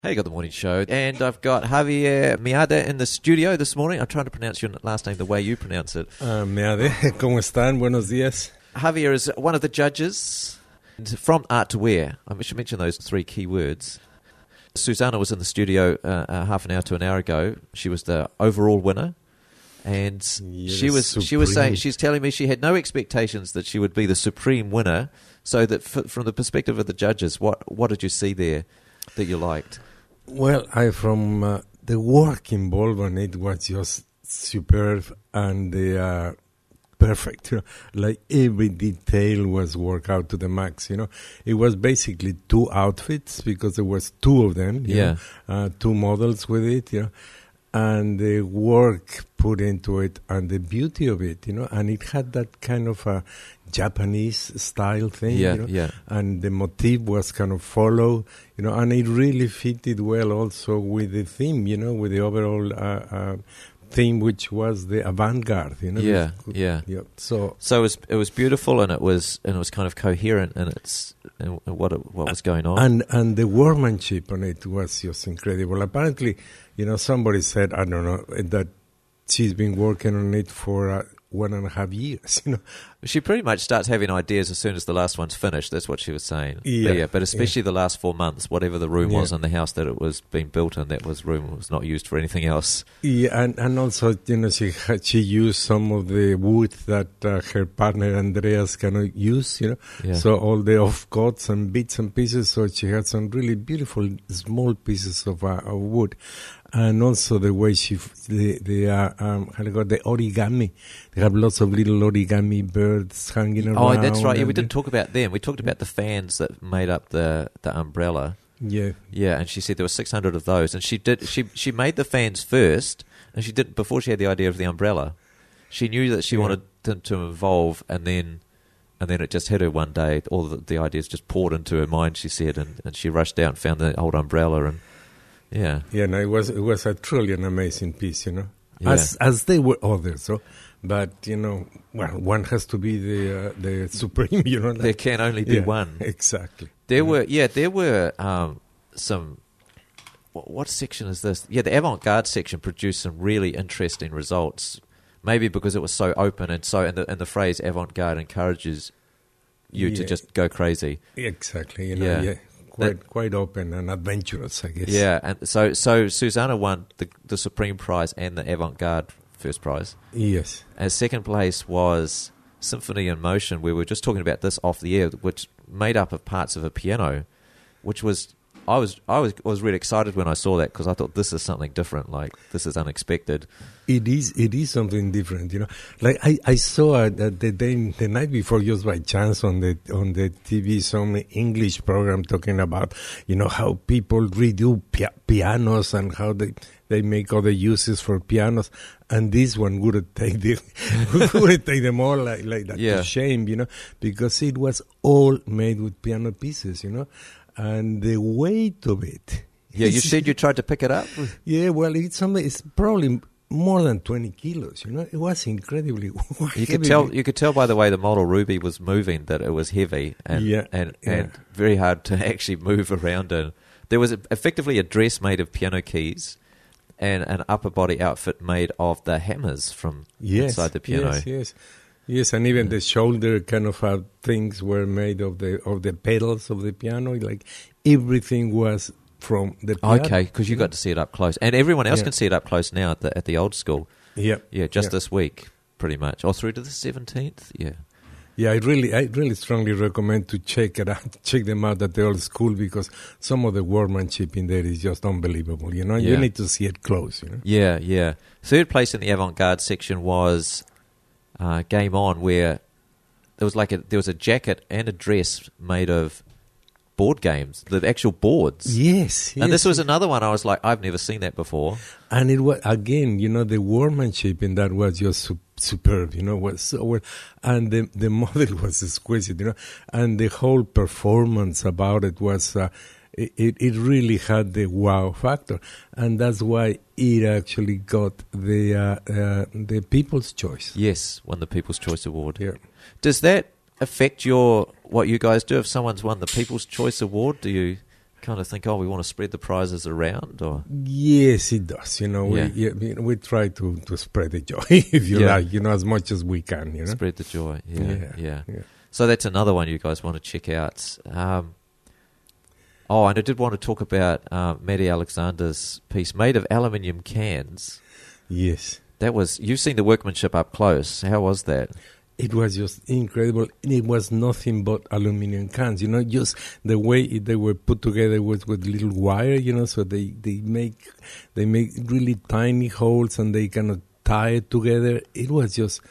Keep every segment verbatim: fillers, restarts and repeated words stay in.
Hey, got the morning show, and I've got Javier Meade in the studio this morning. I'm trying to pronounce your last name the way you pronounce it. Uh, Meade, ¿cómo están? Buenos días. Javier is one of the judges from Art to Wear. I should mention those three key words. Susanna was in the studio uh, uh, half an hour to an hour ago. She was the overall winner, and You're she was supreme. she was saying she's telling me she had no expectations that she would be the supreme winner. So that f- from the perspective of the judges, what what did you see there that you liked? Well, I from uh, the work involved on it was just superb and the uh, perfect. You know, like every detail was worked out to the max. You know, it was basically two outfits because there was two of them. You Yeah, know, uh, two models with it. You know, and the work put into it and the beauty of it. You know, and it had that kind of a Japanese style thing, yeah, you know? yeah. And the motif was kind of follow, you know, and it really fitted well also with the theme, you know, with the overall uh, uh, theme, which was the avant-garde, you know. Yeah, yeah. yeah. So, So it was it was beautiful, and it was and it was kind of coherent in its in what it, what was going on. and and the workmanship on it was just incredible. Apparently, you know, somebody said, I don't know, that she's been working on it for uh, one and a half years, you know. She pretty much starts having ideas as soon as the last one's finished. That's what she was saying. Yeah, but, yeah, but especially yeah. the last four months, whatever the room Yeah. was in the house that it was being built in, that was room was not used for anything else. Yeah, and, and also, you know, she had, she used some of the wood that uh, her partner Andreas cannot use, you know. Yeah. So all the off-cuts and bits and pieces. So she had some really beautiful small pieces of, uh, of wood. And also the way she, f- the, the uh, um, how do you call it, the origami. They have lots of little origami birds hanging around. Oh, that's right. Yeah, we and- didn't talk about them. We talked about the fans that made up the, the umbrella. Yeah. Yeah, and she said there were six hundred of those, and she did. She she made the fans first, and she did before she had the idea of the umbrella. She knew that she Yeah. wanted them to evolve, and then and then it just hit her one day. All the, the ideas just poured into her mind. She said, and, and she rushed out and found the old umbrella, and yeah, Yeah, no, it was it was a truly an amazing piece, you know. Yeah. As as they were others, so, but you know, well, one has to be the uh, the supreme, you know. Like, there can only be yeah, one. exactly. There You know? were yeah, there were um, some. What, what section is this? Yeah, the avant-garde section produced some really interesting results. Maybe because it was so open and so, and the and the phrase avant-garde encourages you to Yeah. just go crazy. Exactly, you know, Yeah. yeah, quite quite open and adventurous, I guess. Yeah, and so so Susanna won the the Supreme Prize and the avant-garde first prize. Yes. And second place was Symphony in Motion, where we were just talking about this off the air, which made up of parts of a piano, which was I was I was was really excited when I saw that because I thought this is something different, like this is unexpected. It is. It is something different, you know. Like I, I saw uh, the the day, the night before, just by chance on the on the T V, some English program talking about, you know, how people redo pia- pianos and how they they make other uses for pianos, and this one wouldn't take the wouldn't take them all like like that Yeah. to shame, you know, because it was all made with piano pieces, you know, and the weight of it. Yeah, you is- said you tried to pick it up. Yeah, well, it's something. It's probably more than twenty kilos. You know, it was incredibly. You could tell. You could tell by the way the model Ruby was moving that it was heavy and Yeah, and, yeah. and very hard to actually move around in. There was a, effectively a dress made of piano keys and an upper body outfit made of the hammers from yes, inside the piano. Yes, yes, yes, and even the shoulder kind of uh, things were made of the of the pedals of the piano. Like everything was from the piano. Okay, because you got to see it up close, and everyone else Yeah. can see it up close now at the at the old school. Yeah, Yeah, just yeah. this week, pretty much, or through to the seventeenth. Yeah, Yeah, I really, I really strongly recommend to check it out, check them out at the old school because some of the workmanship in there is just unbelievable. You know, Yeah. you need to see it close. You know. yeah, yeah. Third place in the avant-garde section was uh, Game On, where there was like a there was a jacket and a dress made of board games, the actual boards. Yes, And yes. this was another one I was like, I've never seen that before. And it was, again, you know, the workmanship in that was just su- superb, you know, was so well. And the, the model was exquisite, you know, and the whole performance about it was, uh, it, it really had the wow factor. And that's why it actually got the, uh, uh, the People's Choice. Yes, won the People's Choice Award. Yeah. Does that affect your what you guys do? If someone's won the People's Choice Award, do you kind of think, oh, we want to spread the prizes around, or Yes, it does. You know, Yeah. we yeah, we, we try to, to spread the joy, if you Yeah. like, you know, as much as we can. You know, spread the joy. Yeah, yeah. Yeah, yeah. So that's another one you guys want to check out. Um, oh, and I did want to talk about uh, Maddie Alexander's piece, made of aluminium cans. Yes. That was, you've seen the workmanship up close. How was that? It was just incredible. It was nothing but aluminum cans, you know, just the way it, they were put together was with little wire, you know, so they, they make they make really tiny holes and they kind of tie it together. It was just,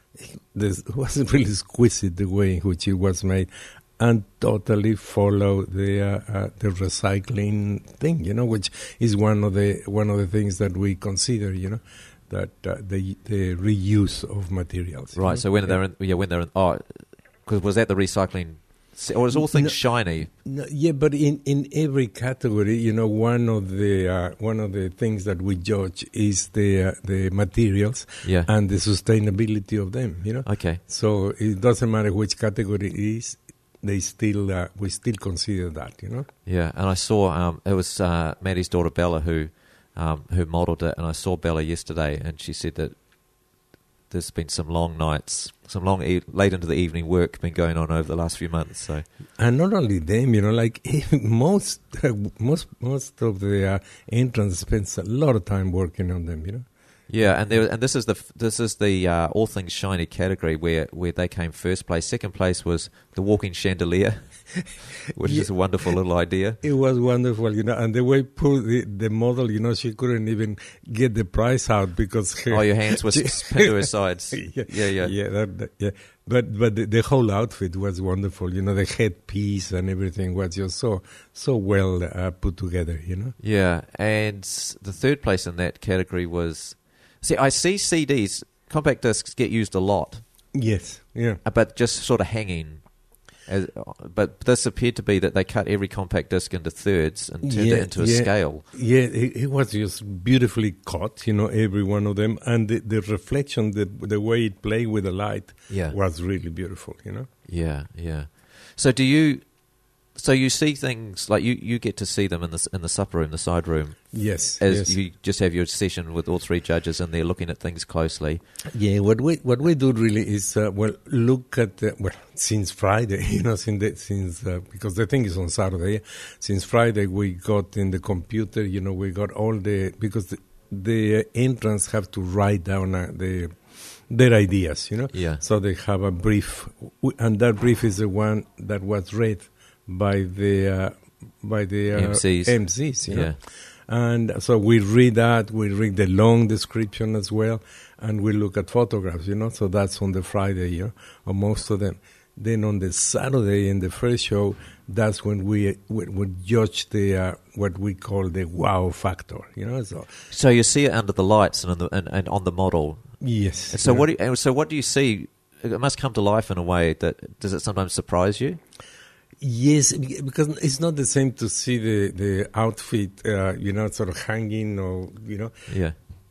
this it was really exquisite the way in which it was made, and totally follow the uh, uh, the recycling thing, you know, which is one of the one of the things that we consider, you know. That uh, the the reuse of materials, Right, you know? so when Yeah. they're in, yeah, when they're in, oh, because was that the recycling, se- or was all things No. shiny? No, yeah, but in, in every category, you know, one of the uh, one of the things that we judge is the uh, the materials Yeah. and the sustainability of them. You know, Okay. so it doesn't matter which category it is. They still uh, we still consider that. You know. Yeah, and I saw um, it was uh, Maddie's daughter Bella who um, who modelled it, and I saw Bella yesterday, and she said that there's been some long nights, some long e- late into the evening work been going on over the last few months. So And not only them, you know, like most most most of the uh, entrants spends a lot of time working on them. You know. yeah, and there and this is the f- this is the uh, all things shiny category where, where they came first place. Second place was the walking chandelier, which Yeah. is a wonderful little idea. It was wonderful, you know, and the way put the, the model, you know, she couldn't even get the price out because her, Oh, your hands were s- pinned to her sides. yeah, Yeah, yeah. yeah, that, that- yeah. But but the, the whole outfit was wonderful, you know, the headpiece and everything was just so so well uh, put together, you know. Yeah, and the third place in that category was... See, I see C Ds, compact discs, get used a lot, Yes, yeah. uh, but just sort of hanging. As, but this appeared to be that they cut every compact disc into thirds and turned Yeah, it into a yeah. scale. Yeah, it, it was just beautifully cut, you know, every one of them, and the, the reflection, the the way it played with the light, Yeah. was really beautiful, you know. Yeah, yeah. So do you... So you see things, like you, you get to see them in the, s- in the supper room, the side room, Yes, as yes. you just have your session with all three judges and they're looking at things closely. Yeah, what we what we do really is uh, well look at the, well since Friday, you know, since the, since uh, because the thing is on Saturday. Since Friday, we got in the computer, you know, we got all the because the, the entrants have to write down uh, the their ideas, you know. Yeah. So they have a brief, w- and that brief is the one that was read by the uh, by the uh, M Cs. M Cs, you know. Yeah. And so we read that, we read the long description as well, and we look at photographs, you know. So that's on the Friday, you know, or most of them. Then on the Saturday in the first show, that's when we we, we judge the uh, what we call the wow factor, you know. So So you see it under the lights and, in the, and, and on the model. yes. And so yeah. what? Do you, and so what do you see? It must come to life in a way that does it sometimes surprise you? Yes, because it's not the same to see the the outfit, uh, you know, sort of hanging or you know. Yeah,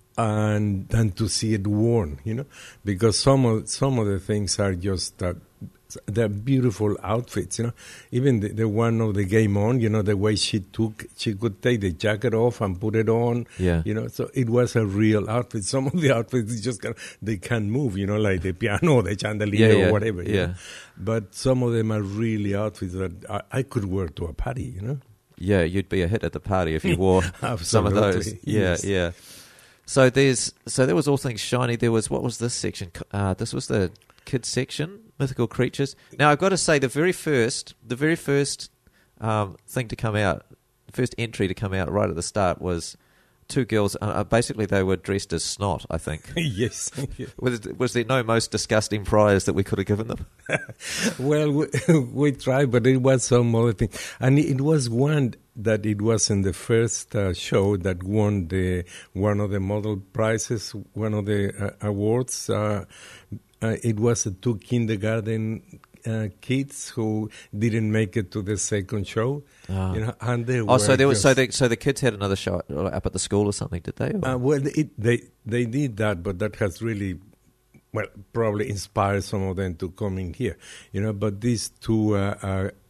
and and to see it worn, you know, because some of some of the things are just uh, they're beautiful outfits, you know. Even the, the one of the Game On, you know, the way she took, she could take the jacket off and put it on, Yeah. you know. So it was a real outfit. Some of the outfits just kind of, they can't move, you know, like the piano or the chandelier Yeah, yeah, or whatever. you yeah. know. But some of them are really outfits that I, I could wear to a party, you know. yeah. You'd be a hit at the party if you wore some of those. Absolutely, Yeah, yes. yeah. So there's so there was all things shiny. There was what was this section? Uh, this was the kids section, mythical creatures. Now I've got to say the very first, the very first um, thing to come out, the first entry to come out right at the start was two girls. Uh, basically, they were dressed as snot. I think. Yes. Was, was there no most disgusting prize that we could have given them? Well, we, we tried, but it was some other thing. And it was one that it was in the first uh, show that won the one of the model prizes, one of the uh, awards. Uh, uh, it was the two kindergarten uh, kids who didn't make it to the second show. Ah. You know, and they Oh, were so there was so just- the so the kids had another show up at the school or something, did they? Or- Uh, well, it, they they did that, but that has really, well, probably inspired some of them to come in here, you know. But these two uh, uh,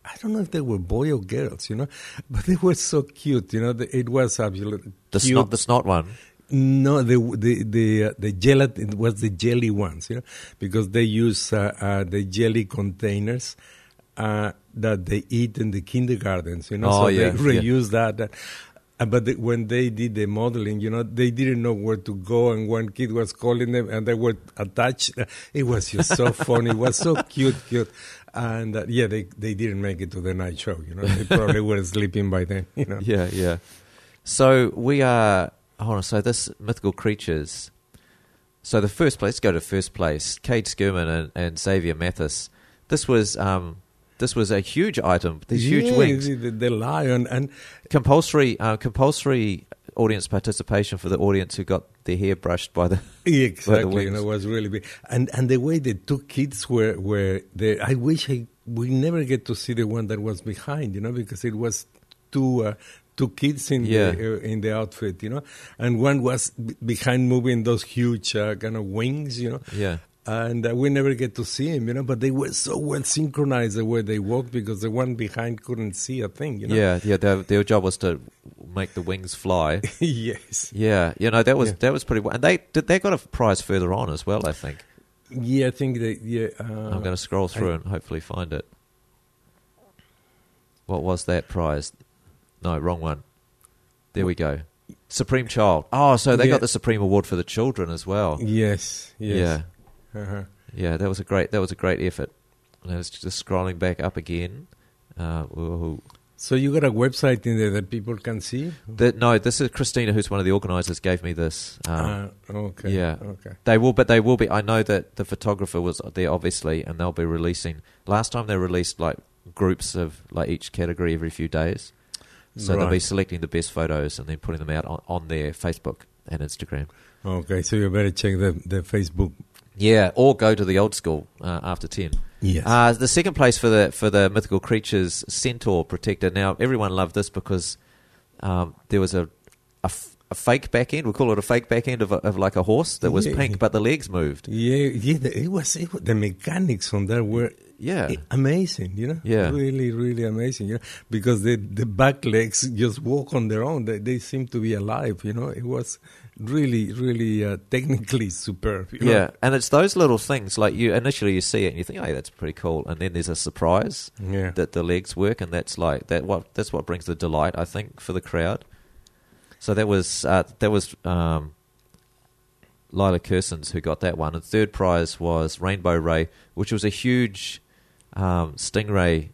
I don't know if they were boy or girls, you know, but they were so cute, you know. The, it was absolutely The cute. snot, the snot one. No, the the the uh, the gelatin it was the jelly ones, you know, because they use uh, uh, the jelly containers uh, that they eat in the kindergartens, you know. Oh, so yeah, they reuse that. Uh, uh, but the, when they did the modeling, you know, they didn't know where to go, and one kid was calling them, and they were attached. Uh, it was just so funny. It was so cute, cute. And uh, yeah, they they didn't make it to the night show, you know. They probably were sleeping by then, you know. Yeah, yeah. So we are. Hold on, so this Mythical Creatures. So the first place, let's go to first place. Cade Skirman and, and Xavier Mathis. This was um, this was a huge item. These yeah, huge wings. The, the lion and Compulsory, uh, compulsory audience participation for the audience who got their hair brushed by the exactly. by the You know, it was really big. And and the way the two kids were were there. I wish I we never get to see the one that was behind. You know, because it was too. Uh, Two kids in Yeah. the uh, in the outfit, you know, and one was b- behind moving those huge uh, kind of wings, you know, Yeah. and uh, we never get to see him, you know. But they were so well synchronized the way they walked because the one behind couldn't see a thing, you know. Yeah, yeah. Their, their job was to make the wings fly. Yes. Yeah, you know that was Yeah. that was pretty. And they did they got a prize further on as well. I think. Yeah, I think they. Yeah. Uh, I'm going to scroll through I- and hopefully find it. What was that prize? No, wrong one. There we go. Supreme Child. Oh, so they Yeah. got the Supreme Award for the children as well. Yes. Yes. Yeah, Uh-huh. yeah. That was a great. That was a great effort. And I was just scrolling back up again. Uh, ooh. So you got a website in there that people can see? The, no, this is Christina, who's one of the organisers, gave me this. Um, uh, okay. yeah. Okay. They will, but they will be. I know that the photographer was there, obviously, and they'll be releasing. Last time they released like groups of like each category every few days, so they'll be Right. selecting the best photos and then putting them out on, on their Facebook and Instagram. Okay. So you better check the the Facebook. Yeah, or go to the old school uh, after ten. Yes. Uh, the second place for the for the Mythical Creatures Centaur Protector. Now everyone loved this because um, there was a, a f- a fake back end. We call it a fake back end of, a, of like a horse that was Yeah. pink, but the legs moved. Yeah, yeah. The, it was it, was- the mechanics on that were Yeah, i- amazing. You know, Yeah. really, really amazing. You know, because the the back legs just walk on their own. They they seem to be alive. You know, it was really, really uh, technically superb. You know? yeah, and it's those little things like you initially you see it and you think, oh, that's pretty cool, and then there's a surprise yeah. that the legs work, and that's like that. What that's what brings the delight, I think, for the crowd. So that was uh, that was um, Lila Kersons who got that one, and third prize was Rainbow Ray, which was a huge um, stingray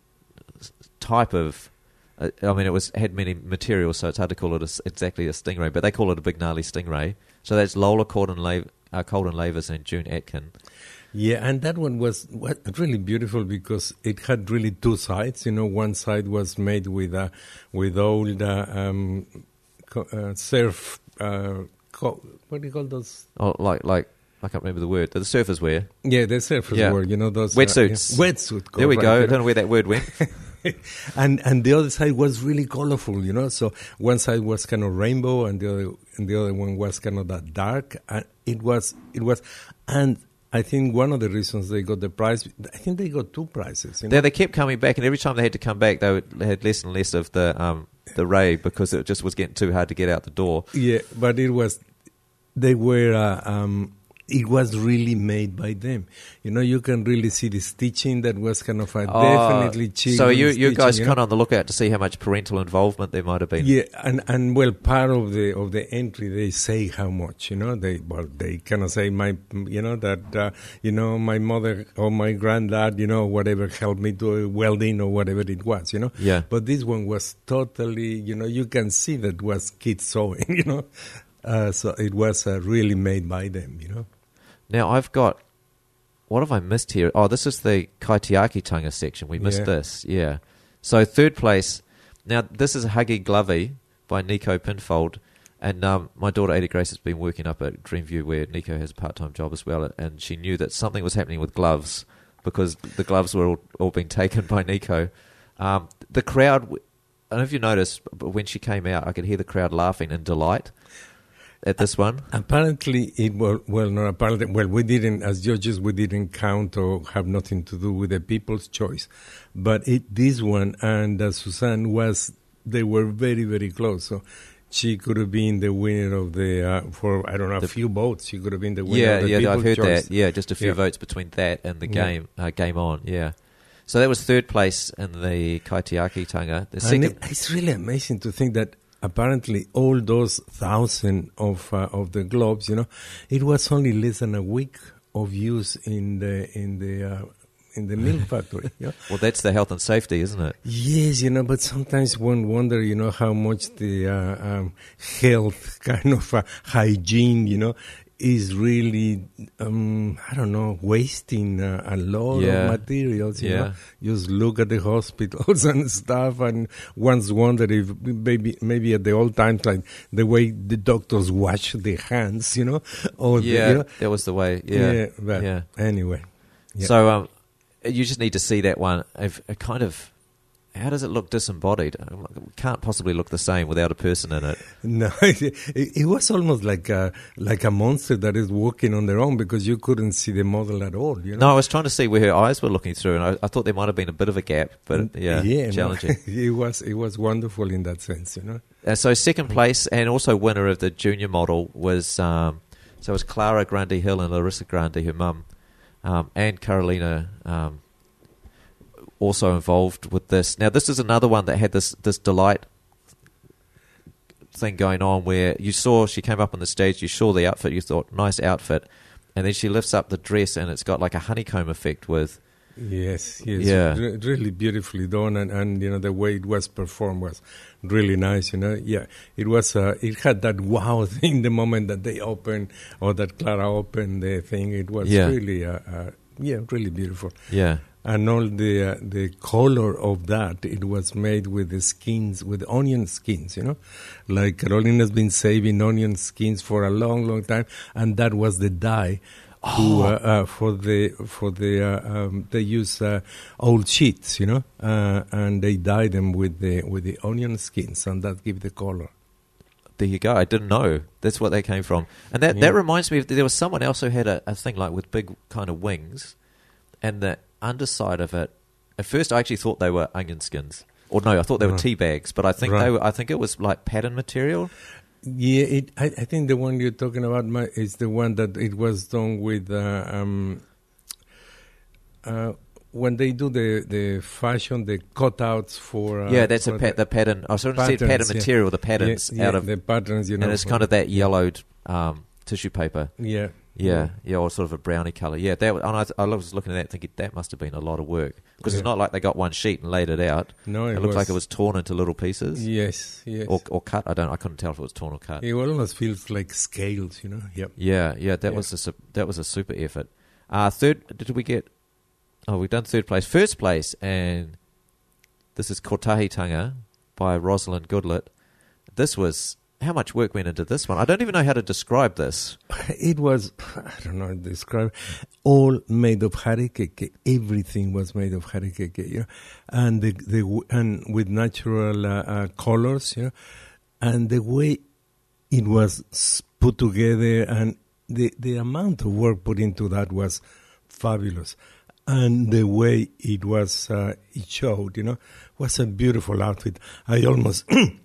type of. Uh, I mean, it was had many materials, so it's hard to call it a s exactly a stingray, but they call it a big gnarly stingray. So that's Lola Colden, Lav- uh, Colden Lavers and June Atkin. Yeah, and that one was wa- really beautiful because it had really two sides. You know, one side was made with uh, with old uh, um, co- uh, surf. Uh, co- what do you call those? Oh, like like I can't remember the word. The surfers wear Yeah, the surfers Yeah. were. You know those Wetsuits. Uh, yeah, wetsuit. There we correct, go. you I know. don't know where that word went. and and the other side was really colorful, you know. So one side was kind of rainbow, and the other and the other one was kind of that dark. And it was it was, and I think one of the reasons they got the prize, I think they got two prizes. You know? They, they kept coming back, and every time they had to come back, they, would, they had less and less of the um, the ray because it just was getting too hard to get out the door. Yeah, but it was they were. Uh, um, it was really made by them. You know, you can really see the stitching that was kind of a Oh, definitely children's So you you guys stitching, you kind know? of on the lookout to see how much parental involvement there might have been. Yeah, and, and well, part of the of the entry they say how much, you know. They well they kind of say my, you know, that uh, you know my mother or my granddad, you know, whatever helped me do welding or whatever it was, you know. Yeah. But this one was totally, you know, you can see that was kids sewing, you know. Uh, so it was uh, really made by them, you know. Now I've got. What have I missed here? Oh, this is the Kaitiaki Tanga section. We missed Yeah. this. Yeah. So third place. Now this is Huggy Glovey by Nico Pinfold. And um, my daughter Ada Grace has been working up at Dreamview where Nico has a part-time job as well. And she knew that something was happening with gloves because the gloves were all, all being taken by Nico. Um, the crowd, I don't know if you noticed, but when she came out, I could hear the crowd laughing in delight. at this one? Apparently, it was, well, not apparently, well, we didn't, as judges, we didn't count or have nothing to do with the people's choice. But it, this one and uh, Suzanne was, they were very, very close. So she could have been the winner of the, uh, for, I don't know, a few votes. She could have been the winner yeah, of the yeah, people's I've heard choice. that. Yeah, just a few Yeah. votes between that and the Yeah. game, uh, game on, yeah. So that was third place in the Kaitiakitanga. The And second, it, it's really amazing to think that apparently all those thousand of uh, of the globes, you know, it was only less than a week of use in the in the uh, in the milk factory. Yeah? well, that's the health and safety, isn't it? Yes, you know, but sometimes one wonder, you know, how much the uh, um, health kind of uh, hygiene, you know, is really, um, I don't know, wasting uh, a lot Yeah. of materials, you Yeah. know. Just look at the hospitals and stuff, and once wonder if maybe maybe at the old times, like the way the doctors wash their hands, you know, or Yeah, the, you know, that was the way, yeah. yeah, but yeah. anyway. Yeah. So um, you just need to see that one. If, a kind of, how does it look disembodied? It can't possibly look the same without a person in it. No, it, it was almost like a like a monster that is walking on their own because you couldn't see the model at all. You know? No, I was trying to see where her eyes were looking through, and I, I thought there might have been a bit of a gap, but yeah, yeah, challenging. No, it was it was wonderful in that sense, you know. Uh, so second place and also winner of the junior model was um, so it was Clara Grande Hill and Larissa Grande, her mum, um, and Carolina. Um, also involved with this. Now, this is another one that had this this delight thing going on where you saw she came up on the stage, you saw the outfit, you thought, nice outfit, and then she lifts up the dress and it's got like a honeycomb effect with... Yes, yes, Yeah. re- really beautifully done, and, and you know the way it was performed was really nice. You know, yeah, it was. Uh, it had that wow thing the moment that they opened or that Clara opened the thing. It was Yeah. really, uh, uh, yeah, really beautiful. Yeah. And all the uh, the color of that, it was made with the skins, with onion skins, you know. Like Carolina's been saving onion skins for a long, long time, and that was the dye. To, uh, uh, for the for the uh, um, they use uh, old sheets, you know, uh, and they dye them with the with the onion skins, and that give the color. There you go. I didn't know. That's what they came from. And that, Yeah. that reminds me of, there was someone else who had a, a thing like with big kind of wings, and the underside of it, at first I actually thought they were onion skins. Or no, I thought they were Right. tea bags, but I think Right. they were, I think it was like pattern material. Yeah, it, I, I think the one you're talking about my, is the one that it was done with uh, um, uh, when they do the, the fashion, the cutouts for uh, yeah, that's for a pat, the pattern. I sort of said pattern patterns, yeah. material, the patterns yeah, out yeah, of, the patterns, you know, and it's for- kind of that yellowed um, tissue paper. yeah, Yeah, yeah, or sort of a brownie colour. Yeah, that. And I, I was looking at that, thinking that must have been a lot of work because Yeah. it's not like they got one sheet and laid it out. No, It, it looks like was- it was torn into little pieces, Yes, yes. or or cut. I don't. I couldn't tell if it was torn or cut. It almost feels like scales, you know. Yep. Yeah, yeah, that Yeah. was a su- that was a super effort. Uh, third, did we get? Oh, we've done third place, first place, and this is Kotahitanga by Rosalind Goodlett. This was. How much work went into this one? I don't even know how to describe this. It was, I don't know how to describe, all made of harekeke. Everything was made of harekeke, you know, and the, the w- and with natural uh, uh, colors, you know, and the way it was s- put together and the the amount of work put into that was fabulous, and the way it was uh, it showed, you know, was a beautiful outfit. I almost.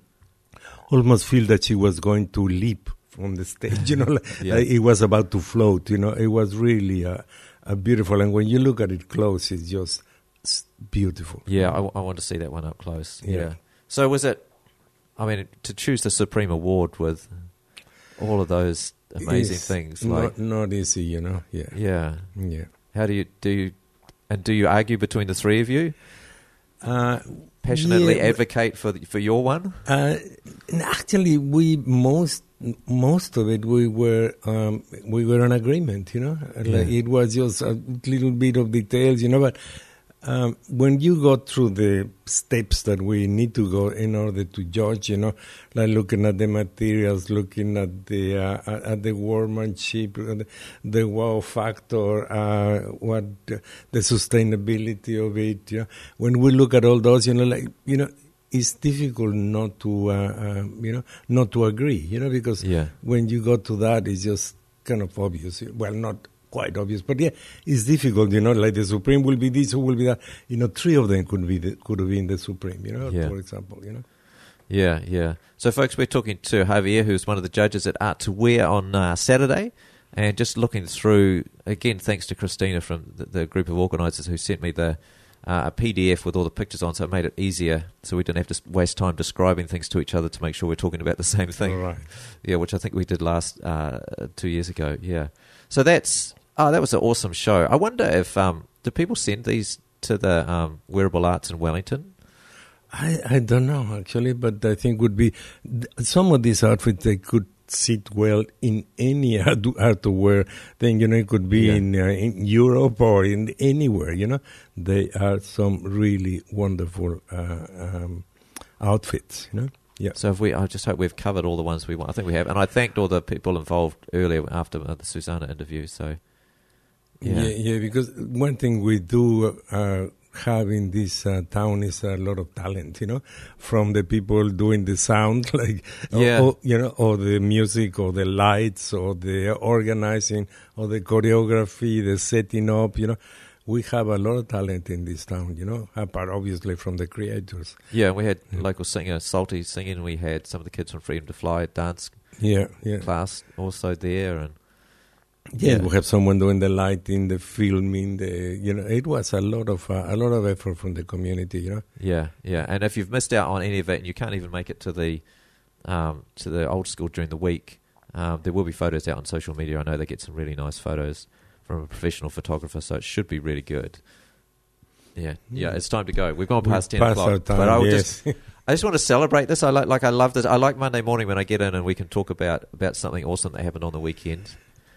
almost feel that she was going to leap from the stage, you know, like, Yeah. like it was about to float, you know. It was really uh, a beautiful, and when you look at it close, it's just s- beautiful. Yeah, I, w- I want to see that one up close. Yeah. Yeah. So was it? I mean, to choose the Supreme Award with all of those amazing It's things, not, like not easy, you know. Yeah, yeah. yeah. How do you do? You, and do you argue between the three of you? Uh, Passionately yeah, advocate for the, for your one? Uh, actually, we most most of it we were um, we were in agreement, you know. Yeah. Like it was just a little bit of details, you know. But um, when you go through the steps that we need to go in order to judge, you know, like looking at the materials, looking at the uh, at at the workmanship, uh, the, the wow factor, uh, what uh, the sustainability of it, you know. When we look at all those, you know, like you know. it's difficult not to, uh, uh, you know, not to agree, you know, because Yeah. when you go to that, it's just kind of obvious. Well, not quite obvious, but yeah, it's difficult, you know, like the Supreme will be this, or will be that. You know, three of them could be the, could have been the Supreme, you know, Yeah. for example, you know. Yeah, yeah. So, folks, we're talking to Javier, who's one of the judges at Art to Wear on uh, Saturday, and just looking through, again, thanks to Christina from the, the group of organisers who sent me the uh, a P D F with all the pictures on, so it made it easier, so we didn't have to waste time describing things to each other to make sure we're talking about the same thing. All right. Yeah, which I think we did last uh, two years ago. Yeah. So that's oh, that was an awesome show. I wonder if um, do people send these to the um, Wearable Arts in Wellington? I, I don't know, actually, but I think would be th- some of these outfits, they could sit well in any art, art to wear thing, you know, it could be Yeah. in, uh, in Europe or in anywhere, you know. They are some really wonderful uh, um, outfits, you know. Yeah. So if we, I just hope we've covered all the ones we want. I think we have, and I thanked all the people involved earlier after uh, the Susanna interview. So yeah, Yeah, yeah, because one thing we do uh, have in this uh, town is a lot of talent, you know, from the people doing the sound, like, Yeah. or, or, you know, or the music, or the lights, or the organizing, or the choreography, the setting up, you know. We have a lot of talent in this town, you know, apart obviously from the creators. yeah. We had Yeah. local singer Salty singing. We had some of the kids from Freedom to Fly dance Yeah, yeah. class also there, and Yeah, Yeah. we have someone doing the lighting, the filming, the you know, it was a lot of uh, a lot of effort from the community, you know. yeah, yeah. And if you've missed out on any of it and you can't even make it to the um, to the old school during the week, um, there will be photos out on social media. I know they get some really nice photos from a professional photographer, so it should be really good. Yeah, yeah. It's time to go. We've gone We past ten passed o'clock, our time, but I would yes. just. I just want to celebrate this. I like, like I love this. I like Monday morning when I get in and we can talk about, about something awesome that happened on the weekend.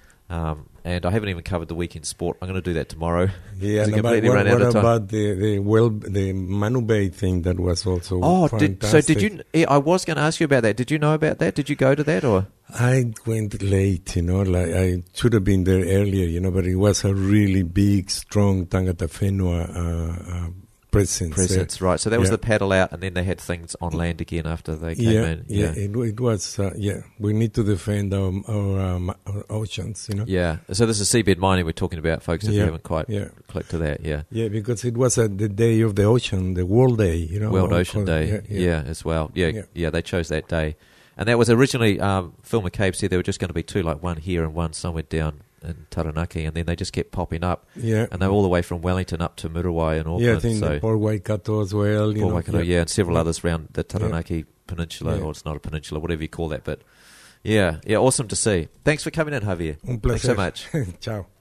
Um, and I haven't even covered the weekend sport. I'm going to do that tomorrow. Yeah, It's no, but completely what, run out what of time. about the the well the Manu Bay thing that was also Oh, did, so fantastic. did you? yeah, I was going to ask you about that. Did you know about that? Did you go to that or? I went late, you know, like I should have been there earlier, you know, but it was a really big, strong Tangata Whenua uh, uh, presence. Presence, right. So that was Yeah. the paddle out, and then they had things on land again after they came Yeah, in. yeah, it, it was, uh, yeah, we need to defend our, our, um, our oceans, you know. Yeah. So this is seabed mining we're talking about, folks, if you Yeah, haven't quite yeah. clicked to that. Yeah. Yeah, because it was uh, the day of the ocean, the World Day, you know. World or- Ocean or- Day, Yeah, yeah, yeah. as well. Yeah, yeah, Yeah. they chose that day. And that was originally, um, Phil McCabe said there were just going to be two, like one here and one somewhere down in Taranaki, and then they just kept popping up. Yeah. And they were all the way from Wellington up to Muriwai and Auckland. Yeah, I think so the Port Waikato as well. You Port know, Waikato, yeah. and several Yeah. others around the Taranaki Peninsula, Yeah. or it's not a peninsula, whatever you call that. But yeah, yeah, awesome to see. Thanks for coming in, Javier. Un Thanks so placer. much. Ciao.